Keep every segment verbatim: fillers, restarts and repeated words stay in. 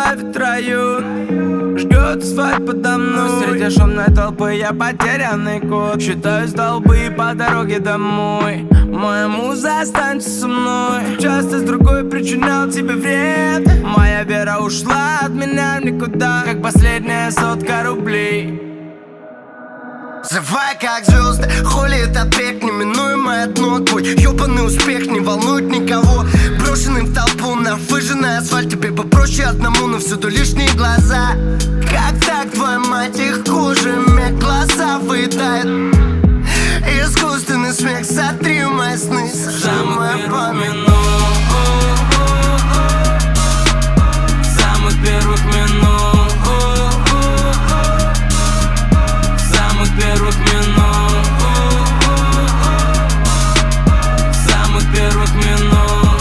ловит район, жгет асфальт подо мной. Среди шумной толпы я потерянный кот. Считаю столбы по дороге домой. Моя муза останется со мной. Часто с другой причинял тебе вред. Моя вера ушла от меня в никуда, как последняя сотка рублей. Взрывай как звезды, хули этот бег, неминуемое дно. Твой ёбаный успех не волнует никого. Брошенный в толпу на выжженный асфальт. Тебе попроще одному, но всюду лишние глаза. Как так, твоя мать, их кожами глаза выдает. Искусственный смех, сотри мои сны, самая память. Самых первых минут, самых первых минут, самых первых минут,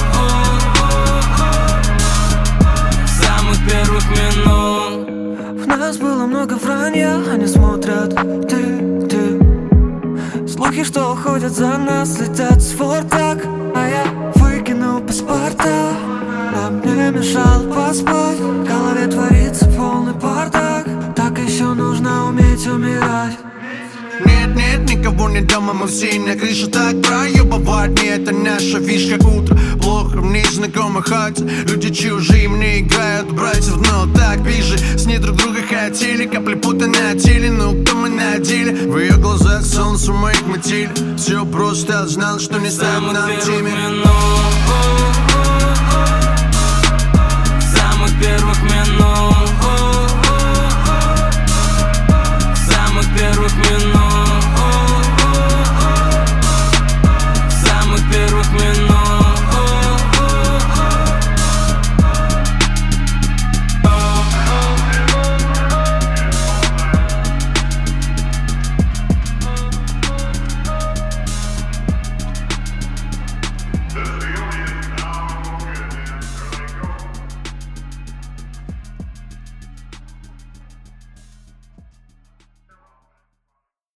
самых первых минут. В нас было много вранья, они смотрят, ты, ты. Слухи, что уходят за нас, летят с фортак. А я выкинул паспорта, а мне мешал поспать. В голове творится полный бардак. Так еще нужно уметь умирать. Нет, нет, никого не дома, мы все на крыше. Так проебывать, не это наша фишка. Утро плохо в незнакомых хате. Люди чужие мне играют братьев, но так ближе. С ней друг друга хотели, капли пота на теле. Ну кто мы на деле? В ее глазах солнце, в моих мотиль. Все просто, знал, что не стану нам теме. Самых первых минут,